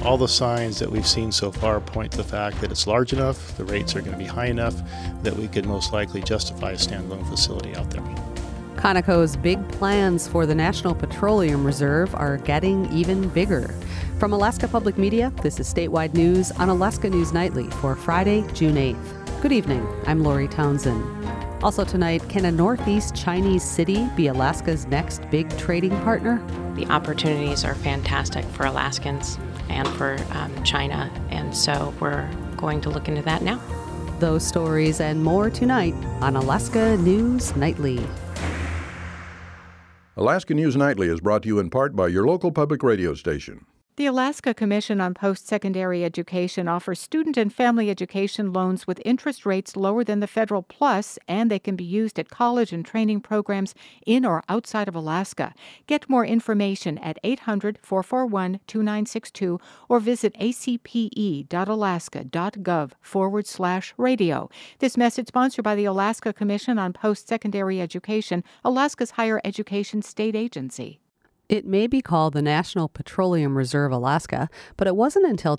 All the signs that we've seen so far point to the fact that it's large enough, the rates are going to be high enough, that we could most likely justify a standalone facility out there. Conoco's big plans for the National Petroleum Reserve are getting even bigger. From Alaska Public Media, this is Statewide News on Alaska News Nightly for Friday, June 8th. Good evening. I'm Lori Townsend. Also tonight, can a northeast Chinese city be Alaska's next big trading partner? The opportunities are fantastic for Alaskans and for China, and so we're going to look into that now. Those stories and more tonight on Alaska News Nightly. Alaska News Nightly is brought to you in part by your local public radio station. The Alaska Commission on Post-Secondary Education offers student and family education loans with interest rates lower than the federal plus, and they can be used at college and training programs in or outside of Alaska. Get more information at 800-441-2962 or visit acpe.alaska.gov/radio. This message sponsored by the Alaska Commission on Post-Secondary Education, Alaska's higher education state agency. It may be called the National Petroleum Reserve Alaska, but it wasn't until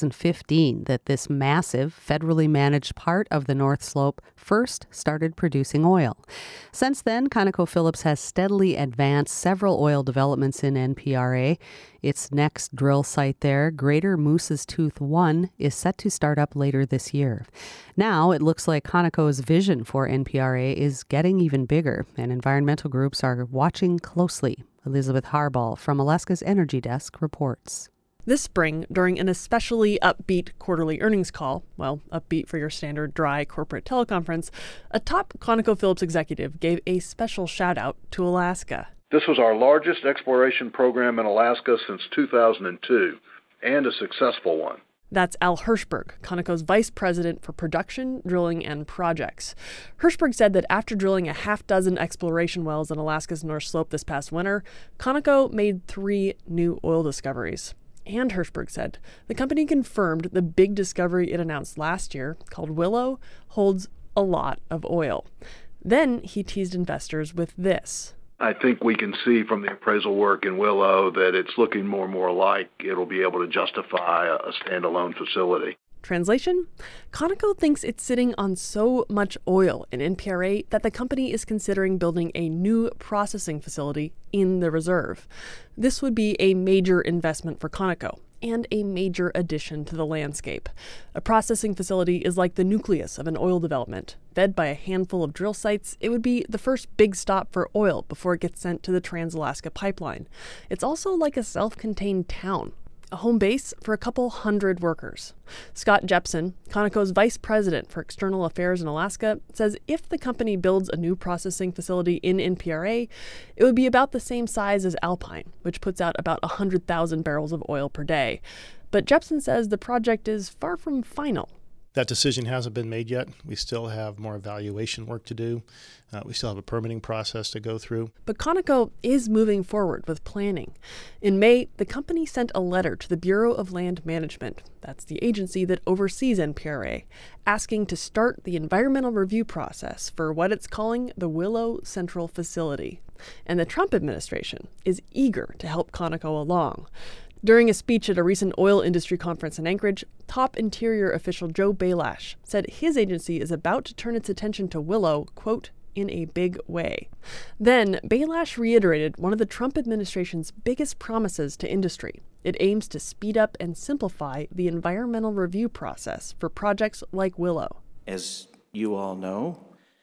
2015 that this massive, federally managed part of the North Slope first started producing oil. Since then, ConocoPhillips has steadily advanced several oil developments in NPRA. Its next drill site there, Greater Moose's Tooth 1, is set to start up later this year. Now, it looks like Conoco's vision for NPRA is getting even bigger, and environmental groups are watching closely. Elizabeth Harbaugh from Alaska's Energy Desk reports. This spring, during an especially upbeat quarterly earnings call, well, upbeat for your standard dry corporate teleconference, a top ConocoPhillips executive gave a special shout-out to Alaska. This was our largest exploration program in Alaska since 2002, and a successful one. That's Al Hirschberg, Conoco's vice president for production, drilling, and projects. Hirschberg said that after drilling a half-dozen exploration wells on Alaska's North Slope this past winter, Conoco made 3 new oil discoveries. And Hirschberg said the company confirmed the big discovery it announced last year, called Willow, holds a lot of oil. Then he teased investors with this. I think we can see from the appraisal work in Willow that it's looking more and more like it'll be able to justify a standalone facility. Translation? Conoco thinks it's sitting on so much oil in NPRA that the company is considering building a new processing facility in the reserve. This would be a major investment for Conoco and a major addition to the landscape. A processing facility is like the nucleus of an oil development. Fed by a handful of drill sites, it would be the first big stop for oil before it gets sent to the Trans-Alaska Pipeline. It's also like a self-contained town, a home base for a couple hundred workers. Scott Jepson, Conoco's vice president for external affairs in Alaska, says if the company builds a new processing facility in NPRA, it would be about the same size as Alpine, which puts out about 100,000 barrels of oil per day. But Jepson says the project is far from final. That decision hasn't been made yet. We still have more evaluation work to do. We still have a permitting process to go through. But Conoco is moving forward with planning. In May, the company sent a letter to the Bureau of Land Management, that's the agency that oversees NPRA, asking to start the environmental review process for what it's calling the Willow Central Facility. And the Trump administration is eager to help Conoco along. During a speech at a recent oil industry conference in Anchorage, top Interior official Joe Belash said his agency is about to turn its attention to Willow, quote, in a big way. Then Belash reiterated one of the Trump administration's biggest promises to industry. It aims to speed up and simplify the environmental review process for projects like Willow. As you all know,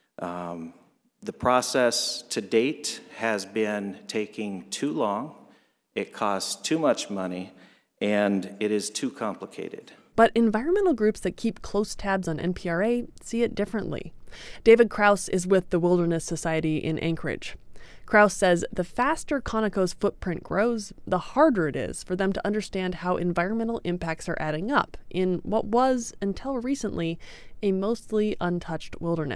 the process to date has been taking too long. It costs too much money, and it is too complicated. But environmental groups that keep close tabs on NPRA see it differently. David Krause is with the Wilderness Society in Anchorage. Krause says the faster Conoco's footprint grows, the harder it is for them to understand how environmental impacts are adding up in what was, until recently, a mostly untouched wilderness.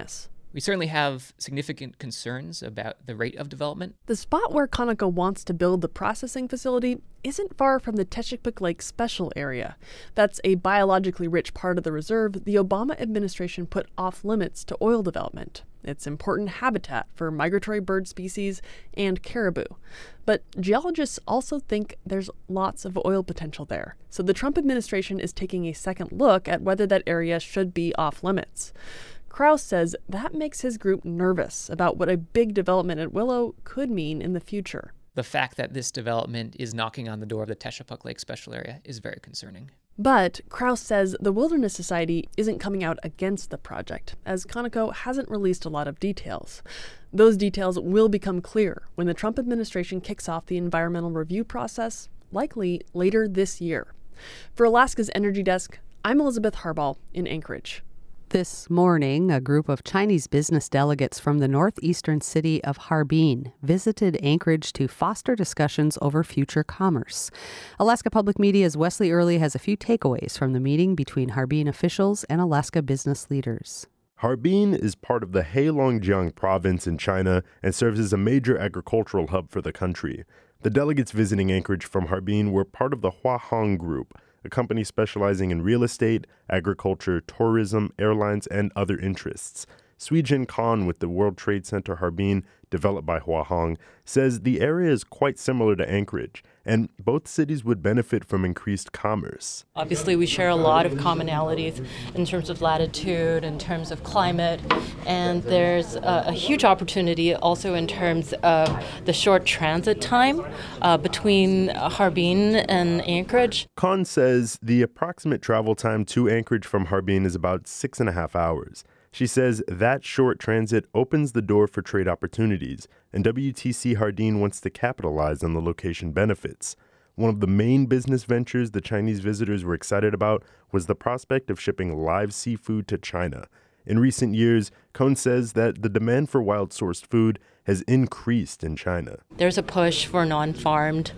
We certainly have significant concerns about the rate of development. The spot where Conoco wants to build the processing facility isn't far from the Chesapeake Lake Special Area. That's a biologically rich part of the reserve the Obama administration put off limits to oil development. It's important habitat for migratory bird species and caribou. But geologists also think there's lots of oil potential there. So the Trump administration is taking a second look at whether that area should be off limits. Krause says that makes his group nervous about what a big development at Willow could mean in the future. The fact that this development is knocking on the door of the Chesapeake Lake Special Area is very concerning. But Krause says the Wilderness Society isn't coming out against the project, as Conoco hasn't released a lot of details. Those details will become clear when the Trump administration kicks off the environmental review process, likely later this year. For Alaska's Energy Desk, I'm Elizabeth Harbaugh in Anchorage. This morning, a group of Chinese business delegates from the northeastern city of Harbin visited Anchorage to foster discussions over future commerce. Alaska Public Media's Wesley Early has a few takeaways from the meeting between Harbin officials and Alaska business leaders. Harbin is part of the Heilongjiang province in China and serves as a major agricultural hub for the country. The delegates visiting Anchorage from Harbin were part of the Huahong Group, a company specializing in real estate, agriculture, tourism, airlines, and other interests. Sui-Jin Khan with the World Trade Center Harbin, developed by Huahong, says the area is quite similar to Anchorage, and both cities would benefit from increased commerce. Obviously, we share a lot of commonalities in terms of latitude, in terms of climate, and there's a huge opportunity also in terms of the short transit time between Harbin and Anchorage. Khan says the approximate travel time to Anchorage from Harbin is about 6.5 hours. She says that short transit opens the door for trade opportunities, and WTC Hardin wants to capitalize on the location benefits. One of the main business ventures the Chinese visitors were excited about was the prospect of shipping live seafood to China. In recent years, Cohn says that the demand for wild-sourced food has increased in China. There's a push for non-farmed,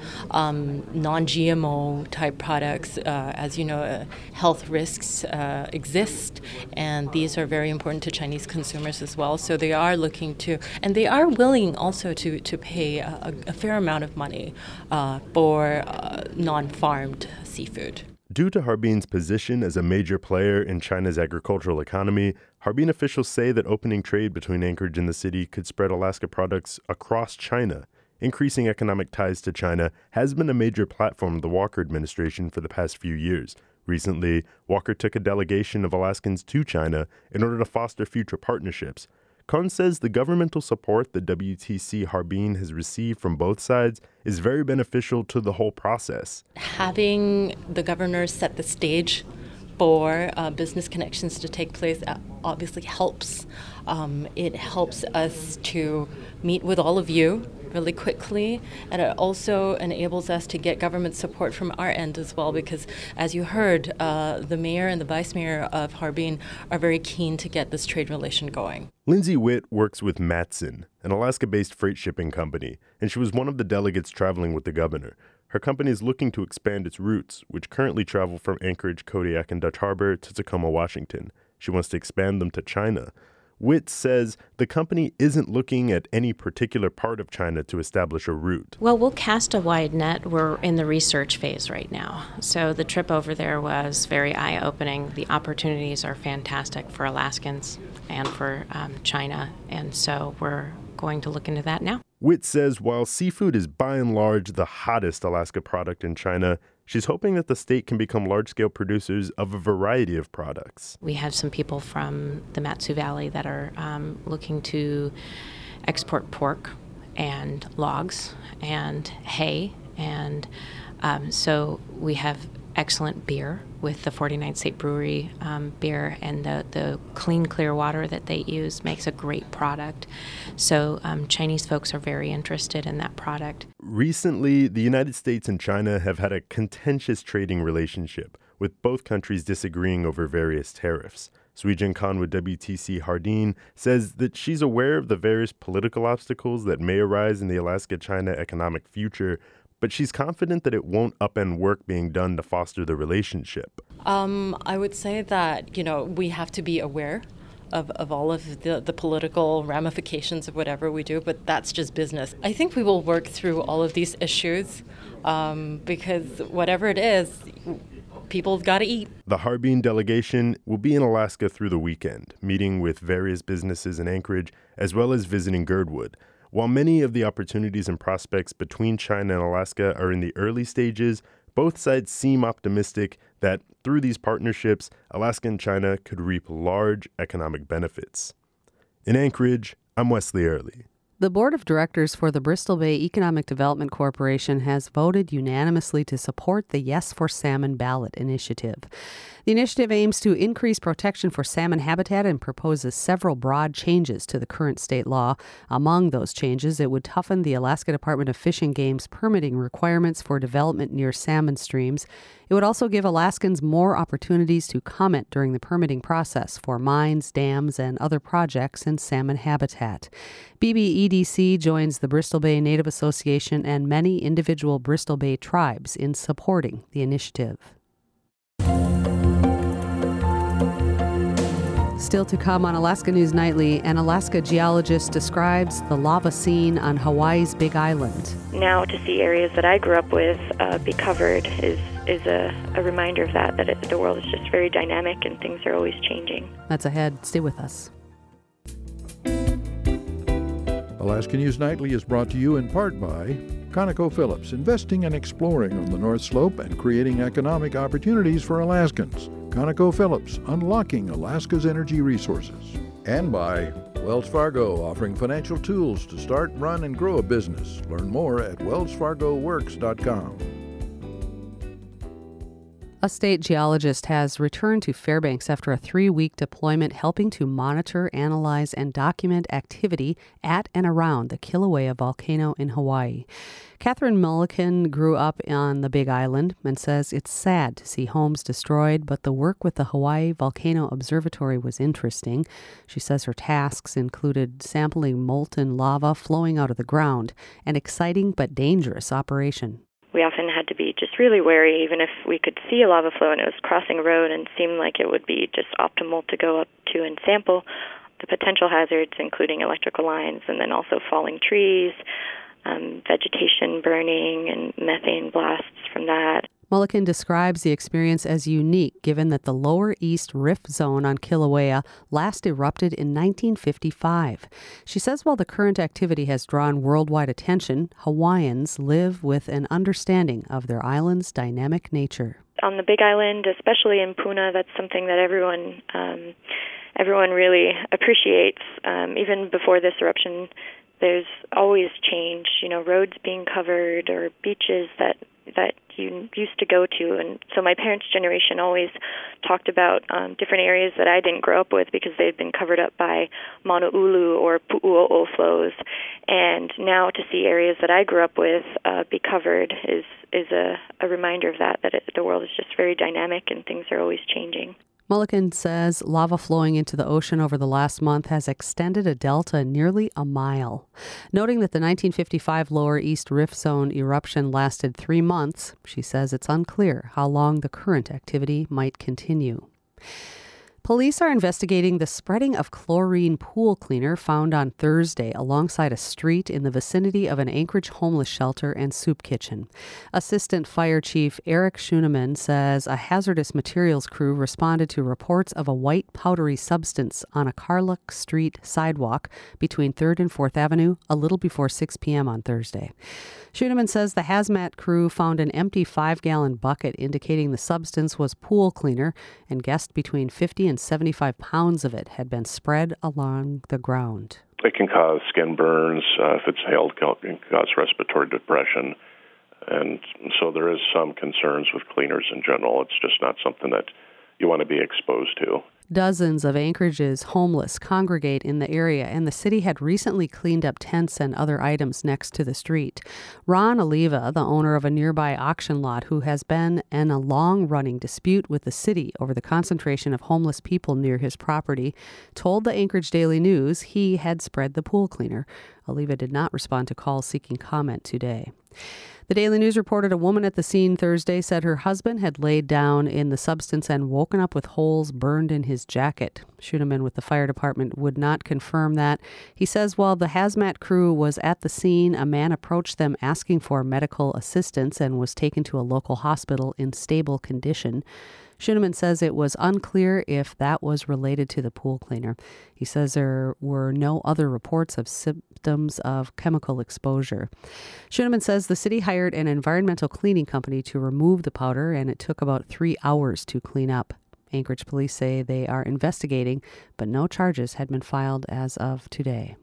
non-GMO type products. As you know, health risks exist, and these are very important to Chinese consumers as well. So they are looking to, and they are willing also to pay a fair amount of money for non-farmed seafood. Due to Harbin's position as a major player in China's agricultural economy, Harbin officials say that opening trade between Anchorage and the city could spread Alaska products across China. Increasing economic ties to China has been a major platform of the Walker administration for the past few years. Recently, Walker took a delegation of Alaskans to China in order to foster future partnerships. Khan says the governmental support that WTC Harbin has received from both sides is very beneficial to the whole process. Having the governor set the stage for business connections to take place obviously helps. It helps us to meet with all of you really quickly, and it also enables us to get government support from our end as well, because as you heard, the mayor and the vice mayor of Harbin are very keen to get this trade relation going. Lindsay Witt works with Matson, an Alaska-based freight shipping company, and she was one of the delegates traveling with the governor. Her company is looking to expand its routes, which currently travel from Anchorage, Kodiak, and Dutch Harbor to Tacoma, Washington. She wants to expand them to China. Witt says the company isn't looking at any particular part of China to establish a route. Well, we'll cast a wide net. We're in the research phase right now. So the trip over there was very eye-opening. The opportunities are fantastic for Alaskans and for China. And so we're going to look into that now. Witt says while seafood is by and large the hottest Alaska product in China, she's hoping that the state can become large-scale producers of a variety of products. We have some people from the Matsu Valley that are looking to export pork and logs and hay. And so we have excellent beer with the 49th State Brewery beer, and the clean, clear water that they use makes a great product. So Chinese folks are very interested in that product. Recently, the United States and China have had a contentious trading relationship, with both countries disagreeing over various tariffs. Sui-Jin Khan with WTC Hardin says that she's aware of the various political obstacles that may arise in the Alaska-China economic future, but she's confident that it won't upend work being done to foster the relationship. I would say that, we have to be aware of all of the political ramifications of whatever we do, but that's just business. I think we will work through all of these issues because whatever it is, people have got to eat. The Harbin delegation will be in Alaska through the weekend, meeting with various businesses in Anchorage, as well as visiting Girdwood. While many of the opportunities and prospects between China and Alaska are in the early stages, both sides seem optimistic that through these partnerships, Alaska and China could reap large economic benefits. In Anchorage, I'm Wesley Early. The board of directors for the Bristol Bay Economic Development Corporation has voted unanimously to support the Yes for Salmon ballot initiative. The initiative aims to increase protection for salmon habitat and proposes several broad changes to the current state law. Among those changes, it would toughen the Alaska Department of Fish and Game's permitting requirements for development near salmon streams. It would also give Alaskans more opportunities to comment during the permitting process for mines, dams, and other projects in salmon habitat. BBEDC joins the Bristol Bay Native Association and many individual Bristol Bay tribes in supporting the initiative. Still to come on Alaska News Nightly, an Alaska geologist describes the lava scene on Hawaii's Big Island. Now to see areas that I grew up with be covered is a reminder of that the world is just very dynamic and things are always changing. That's ahead. Stay with us. Alaska News Nightly is brought to you in part by ConocoPhillips, investing and exploring on the North Slope and creating economic opportunities for Alaskans. ConocoPhillips, unlocking Alaska's energy resources. And by Wells Fargo, offering financial tools to start, run, and grow a business. Learn more at wellsfargoworks.com. A state geologist has returned to Fairbanks after a 3-week deployment helping to monitor, analyze, and document activity at and around the Kilauea volcano in Hawaii. Catherine Mulliken grew up on the Big Island and says it's sad to see homes destroyed, but the work with the Hawaii Volcano Observatory was interesting. She says her tasks included sampling molten lava flowing out of the ground, an exciting but dangerous operation. We often had to be just really wary, even if we could see a lava flow and it was crossing a road and seemed like it would be just optimal to go up to and sample the potential hazards, including electrical lines and then also falling trees, vegetation burning and methane blasts from that. Mulliken describes the experience as unique given that the Lower East Rift Zone on Kilauea last erupted in 1955. She says while the current activity has drawn worldwide attention, Hawaiians live with an understanding of their island's dynamic nature. On the Big Island, especially in Puna, that's something that everyone really appreciates. Even before this eruption, there's always change, roads being covered or beaches that you used to go to. And so my parents' generation always talked about different areas that I didn't grow up with because they had been covered up by Manu'ulu or Pu'uo'o flows. And now to see areas that I grew up with be covered is a reminder of that the world is just very dynamic and things are always changing. Mulliken says lava flowing into the ocean over the last month has extended a delta nearly a mile. Noting that the 1955 Lower East Rift Zone eruption lasted 3 months, she says it's unclear how long the current activity might continue. Police are investigating the spreading of chlorine pool cleaner found on Thursday alongside a street in the vicinity of an Anchorage homeless shelter and soup kitchen. Assistant Fire Chief Eric Schoeneman says a hazardous materials crew responded to reports of a white powdery substance on a Carluck Street sidewalk between 3rd and 4th Avenue a little before 6 p.m. on Thursday. Schoeneman says the hazmat crew found an empty 5-gallon bucket indicating the substance was pool cleaner and guessed between 50 and 75 pounds of it had been spread along the ground. It can cause skin burns. If it's inhaled, it can cause respiratory depression. And so there is some concerns with cleaners in general. It's just not something that you want to be exposed to. Dozens of Anchorage's homeless congregate in the area, and the city had recently cleaned up tents and other items next to the street. Ron Oliva, the owner of a nearby auction lot who has been in a long-running dispute with the city over the concentration of homeless people near his property, told the Anchorage Daily News he had spread the pool cleaner. Oliva did not respond to calls seeking comment today. The Daily News reported a woman at the scene Thursday said her husband had laid down in the substance and woken up with holes burned in his jacket. Schuneman with the fire department would not confirm that. He says while the hazmat crew was at the scene, a man approached them asking for medical assistance and was taken to a local hospital in stable condition. Schuneman says it was unclear if that was related to the pool cleaner. He says there were no other reports of symptoms of chemical exposure. Schuneman says the city hired an environmental cleaning company to remove the powder, and it took about 3 hours to clean up. Anchorage police say they are investigating, but no charges had been filed as of today.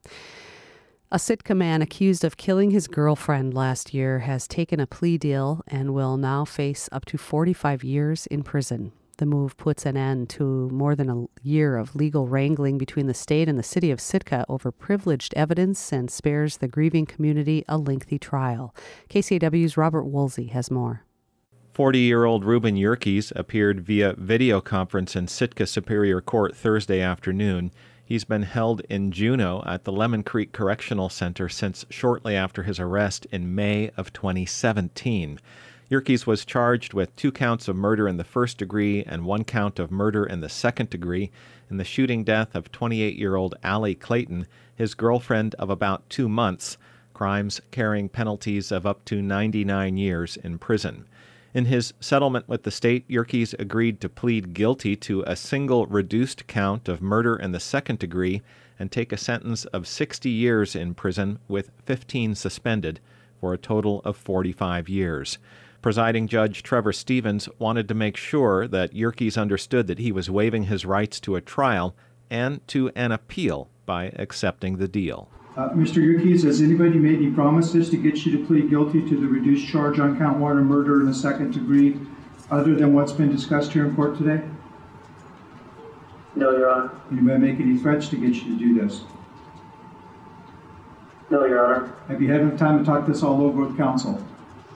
A Sitka man accused of killing his girlfriend last year has taken a plea deal and will now face up to 45 years in prison. The move puts an end to more than a year of legal wrangling between the state and the city of Sitka over privileged evidence and spares the grieving community a lengthy trial. KCAW's Robert Woolsey has more. 40-year-old Ruben Yerkes appeared via video conference in Sitka Superior Court Thursday afternoon. He's been held in Juneau at the Lemon Creek Correctional Center since shortly after his arrest in May of 2017. Yerkes was charged with 2 counts of murder in the first degree and 1 count of murder in the second degree in the shooting death of 28-year-old Allie Clayton, his girlfriend of about 2 months, crimes carrying penalties of up to 99 years in prison. In his settlement with the state, Yerkes agreed to plead guilty to a single reduced count of murder in the second degree and take a sentence of 60 years in prison with 15 suspended for a total of 45 years. Presiding Judge Trevor Stevens wanted to make sure that Yerkes understood that he was waiving his rights to a trial and to an appeal by accepting the deal. Mr. Yerkes, has anybody made any promises to get you to plead guilty to the reduced charge on count 1 of murder in the second degree other than what's been discussed here in court today? No, Your Honor. Anybody make any threats to get you to do this? No, Your Honor. Have you had enough time to talk this all over with counsel?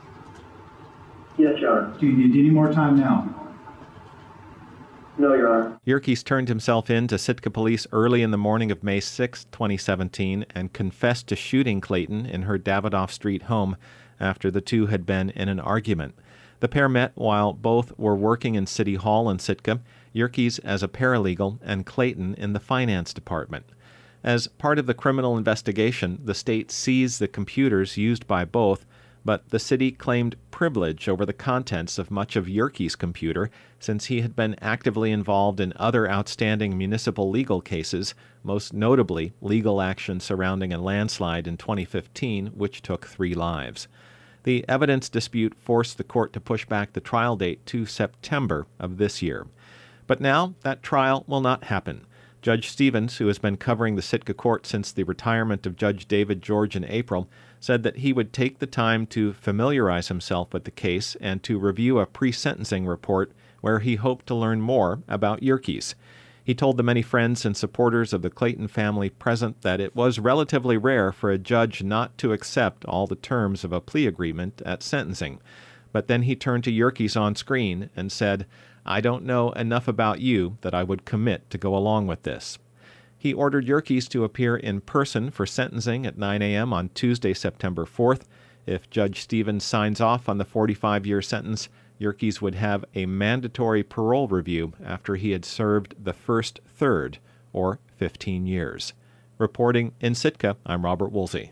Yes, Your Honor. Do you need any more time now? No, Your Honor. Yerkes turned himself in to Sitka police early in the morning of May 6, 2017, and confessed to shooting Clayton in her Davidoff Street home after the two had been in an argument. The pair met while both were working in City Hall in Sitka, Yerkes as a paralegal and Clayton in the finance department. As part of the criminal investigation, the state seized the computers used by both, but the city claimed privilege over the contents of much of Yerkes' computer since he had been actively involved in other outstanding municipal legal cases, most notably legal action surrounding a landslide in 2015, which took 3 lives. The evidence dispute forced the court to push back the trial date to September of this year. But now that trial will not happen. Judge Stevens, who has been covering the Sitka court since the retirement of Judge David George in April, said that he would take the time to familiarize himself with the case and to review a pre-sentencing report where he hoped to learn more about Yerkes. He told the many friends and supporters of the Clayton family present that it was relatively rare for a judge not to accept all the terms of a plea agreement at sentencing. But then he turned to Yerkes on screen and said, "I don't know enough about you that I would commit to go along with this." He ordered Yerkes to appear in person for sentencing at 9 a.m. on Tuesday, September 4th. If Judge Stevens signs off on the 45-year sentence, Yerkes would have a mandatory parole review after he had served the first third, or 15 years. Reporting in Sitka, I'm Robert Woolsey.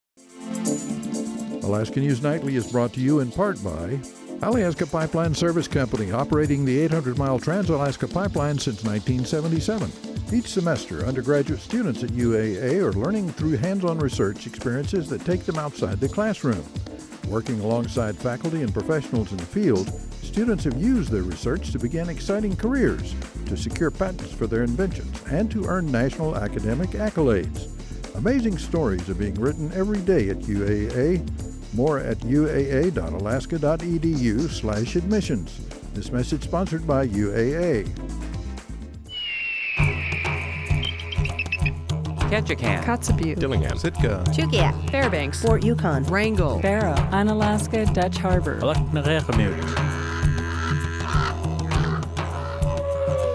Alaska News Nightly is brought to you in part by Alaska Pipeline Service Company, operating the 800-mile Trans-Alaska Pipeline since 1977. Each semester, undergraduate students at UAA are learning through hands-on research experiences that take them outside the classroom. Working alongside faculty and professionals in the field, students have used their research to begin exciting careers, to secure patents for their inventions, and to earn national academic accolades. Amazing stories are being written every day at UAA. More at uaa.alaska.edu/admissions. This message sponsored by UAA. Ketchikan, Kotzebue, Dillingham, Sitka, Chugia, Fairbanks, Fort Yukon, Wrangell, Barrow, Unalaska, Dutch Harbor.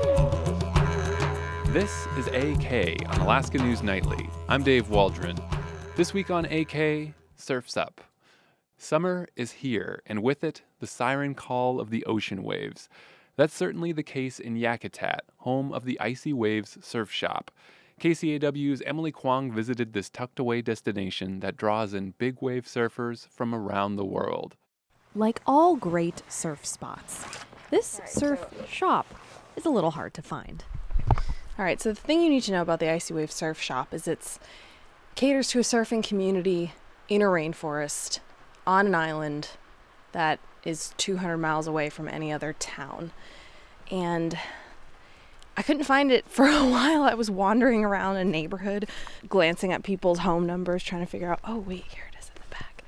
This is AK on Alaska News Nightly. I'm Dave Waldron. This week on AK, Surf's Up. Summer is here, and with it, the siren call of the ocean waves. That's certainly the case in Yakutat, home of the Icy Waves Surf Shop. KCAW's Emily Kwong visited this tucked-away destination that draws in big wave surfers from around the world. Like all great surf spots, this surf shop is a little hard to find. All right, so the thing you need to know about the Icy Wave Surf Shop is it caters to a surfing community in a rainforest on an island that is 200 miles away from any other town. And I couldn't find it for a while. I was wandering around a neighborhood, glancing at people's home numbers, trying to figure out, oh, wait, here it is at the back.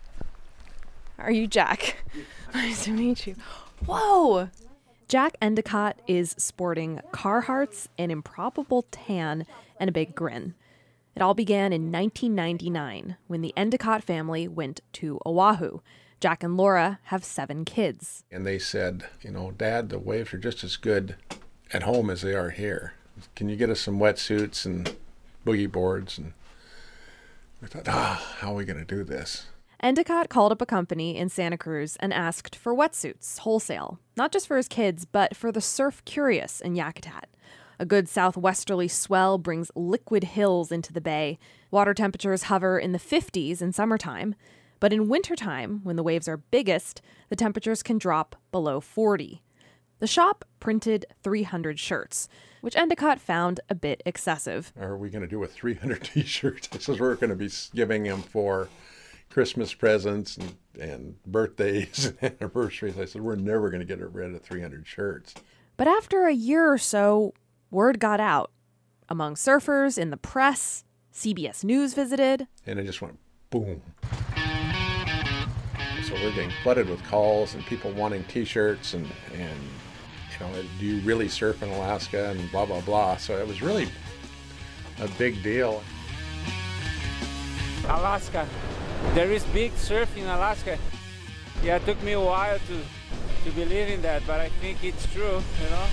Are you Jack? Nice to meet you. Whoa! Jack Endicott is sporting Carhartts, an improbable tan, and a big grin. It all began in 1999 when the Endicott family went to Oahu. Jack and Laura have 7 kids. And they said, Dad, the waves are just as good at home as they are here. Can you get us some wetsuits and boogie boards? And we thought, how are we going to do this? Endicott called up a company in Santa Cruz and asked for wetsuits wholesale, not just for his kids, but for the surf curious in Yakutat. A good southwesterly swell brings liquid hills into the bay. Water temperatures hover in the 50s in summertime, but in wintertime, when the waves are biggest, the temperatures can drop below 40. The shop printed 300 shirts, which Endicott found a bit excessive. Are we going to do with 300 t-shirts? This is we're going to be giving them for Christmas presents and birthdays and anniversaries. I said, we're never going to get rid of 300 shirts. But after a year or so, word got out. Among surfers, in the press, CBS News visited. And it just went boom. So we're getting flooded with calls and people wanting t-shirts and do you really surf in Alaska and blah, blah, blah. So it was really a big deal. Alaska. There is big surf in Alaska. Yeah, it took me a while to believe in that, but I think it's true,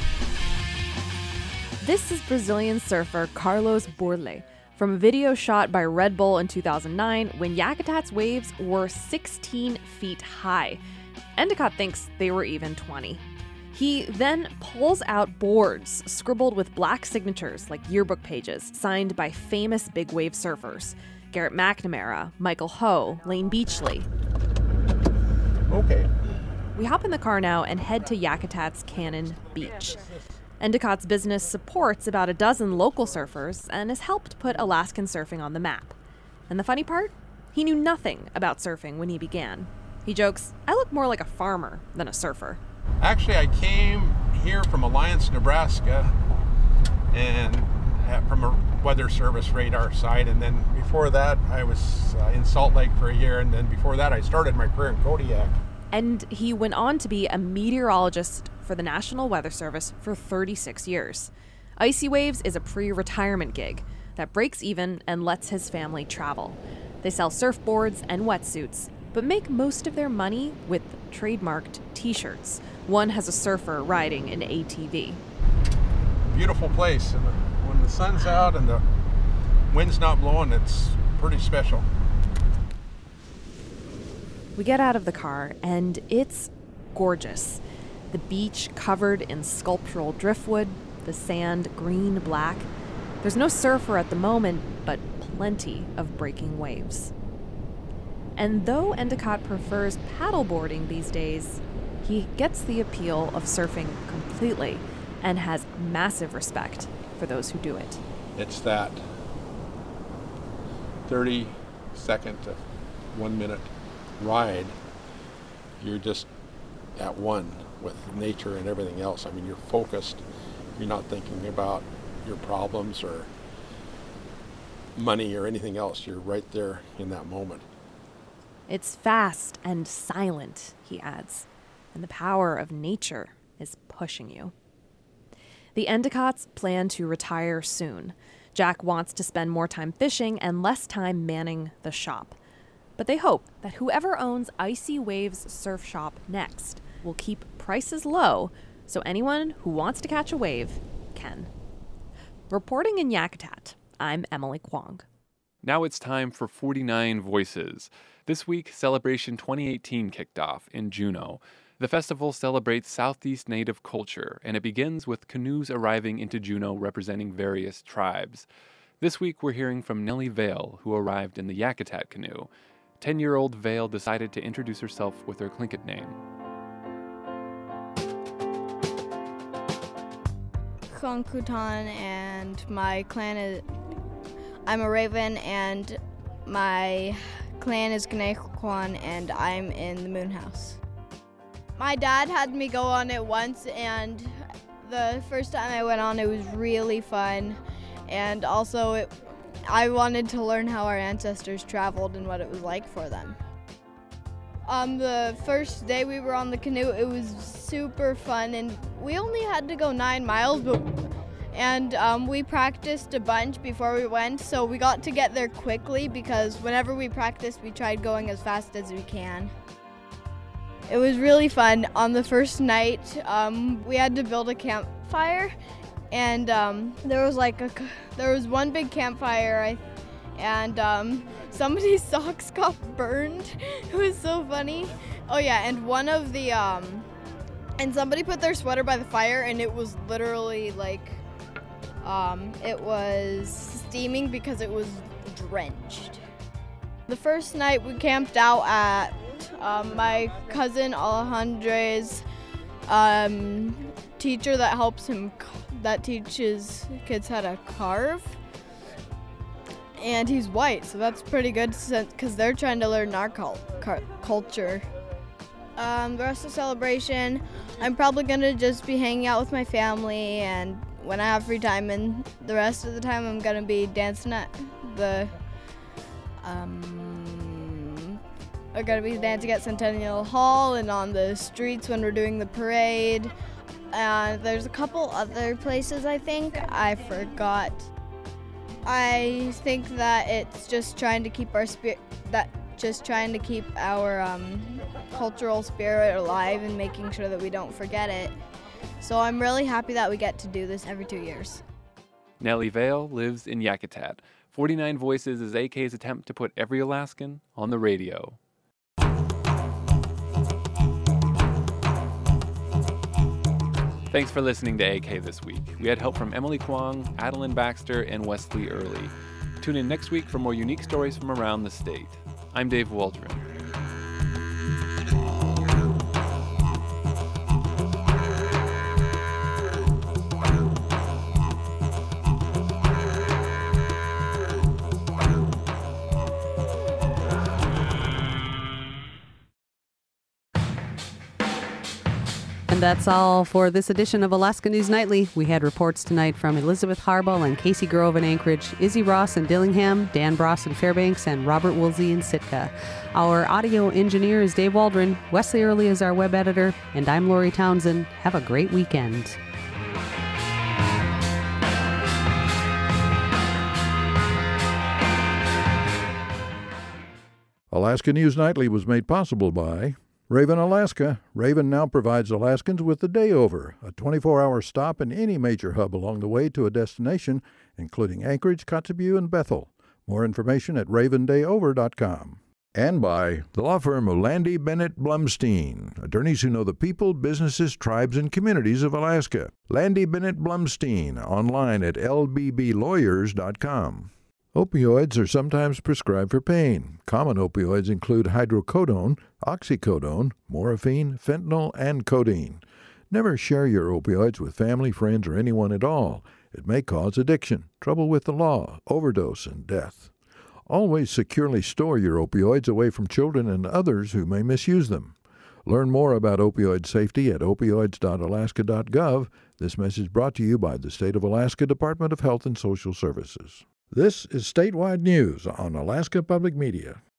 This is Brazilian surfer Carlos Burle from a video shot by Red Bull in 2009 when Yakutat's waves were 16 feet high. Endicott thinks they were even 20. He then pulls out boards scribbled with black signatures like yearbook pages signed by famous big wave surfers. Garrett McNamara, Michael Ho, Lane Beachley. Okay. We hop in the car now and head to Yakutat's Cannon Beach. Endicott's business supports about a dozen local surfers and has helped put Alaskan surfing on the map. And the funny part? He knew nothing about surfing when he began. He jokes, I look more like a farmer than a surfer. Actually, I came here from Alliance, Nebraska, and from a weather service radar site. And then before that, I was in Salt Lake for a year. And then before that, I started my career in Kodiak. And he went on to be a meteorologist for the National Weather Service for 36 years. Icy Waves is a pre-retirement gig that breaks even and lets his family travel. They sell surfboards and wetsuits, but make most of their money with trademarked t-shirts. One has a surfer riding an ATV. Beautiful place. And when the sun's out and the wind's not blowing, it's pretty special. We get out of the car, and it's gorgeous. The beach covered in sculptural driftwood, the sand green-black. There's no surfer at the moment, but plenty of breaking waves. And though Endicott prefers paddleboarding these days, he gets the appeal of surfing completely and has massive respect for those who do it. It's that 30-second to 1 minute ride. You're just at one with nature and everything else. I mean, you're focused. You're not thinking about your problems or money or anything else. You're right there in that moment. It's fast and silent, he adds, and the power of nature is pushing you. The Endicotts plan to retire soon. Jack wants to spend more time fishing and less time manning the shop. But they hope that whoever owns Icy Waves Surf Shop next will keep prices low so anyone who wants to catch a wave can. Reporting in Yakutat, I'm Emily Kwong. Now it's time for 49 Voices. This week, Celebration 2018 kicked off in Juneau. The festival celebrates Southeast Native culture, and it begins with canoes arriving into Juneau representing various tribes. This week, we're hearing from Nellie Vale, who arrived in the Yakutat canoe. 10-year-old Vale decided to introduce herself with her Tlingit name. Klankutan, and my clan is... I'm a Raven, and my clan is Gnequan, and I'm in the Moon House. My dad had me go on it once, and the first time I went on, it was really fun. And also, I wanted to learn how our ancestors traveled and what it was like for them. The first day we were on the canoe, it was super fun, and we only had to go 9 miles, and we practiced a bunch before we went, so we got to get there quickly because whenever we practiced, we tried going as fast as we can. It was really fun. On the first night, we had to build a campfire, and there was one big campfire, and somebody's socks got burned. It was so funny. Oh yeah, and one of the and somebody put their sweater by the fire, and it was literally like it was steaming because it was drenched. The first night we camped out at my cousin Alejandro's teacher that teaches kids how to carve. And he's white, so that's pretty good because they're trying to learn our culture. The rest of the celebration, I'm probably going to just be hanging out with my family and when I have free time, and the rest of the time I'm going to be dancing at we're going to be dancing at Centennial Hall and on the streets when we're doing the parade. There's a couple other places I think. I forgot. I think that it's just trying to keep our cultural spirit alive and making sure that we don't forget it. So I'm really happy that we get to do this every 2 years. Nellie Vale lives in Yakutat. 49 Voices is AK's attempt to put every Alaskan on the radio. Thanks for listening to AK This Week. We had help from Emily Kwong, Adeline Baxter, and Wesley Early. Tune in next week for more unique stories from around the state. I'm Dave Waldron. And that's all for this edition of Alaska News Nightly. We had reports tonight from Elizabeth Harbaugh and Casey Grove in Anchorage, Izzy Ross in Dillingham, Dan Bross in Fairbanks, and Robert Woolsey in Sitka. Our audio engineer is Dave Waldron. Wesley Early is our web editor, and I'm Lori Townsend. Have a great weekend. Alaska News Nightly was made possible by Raven Alaska. Raven now provides Alaskans with the Day Over, a 24-hour stop in any major hub along the way to a destination, including Anchorage, Kotzebue, and Bethel. More information at ravendayover.com. And by the law firm of Landy Bennett Blumstein, attorneys who know the people, businesses, tribes, and communities of Alaska. Landy Bennett Blumstein, online at lbblawyers.com. Opioids are sometimes prescribed for pain. Common opioids include hydrocodone, oxycodone, morphine, fentanyl, and codeine. Never share your opioids with family, friends, or anyone at all. It may cause addiction, trouble with the law, overdose, and death. Always securely store your opioids away from children and others who may misuse them. Learn more about opioid safety at opioids.alaska.gov. This message brought to you by the State of Alaska Department of Health and Social Services. This is Statewide News on Alaska Public Media.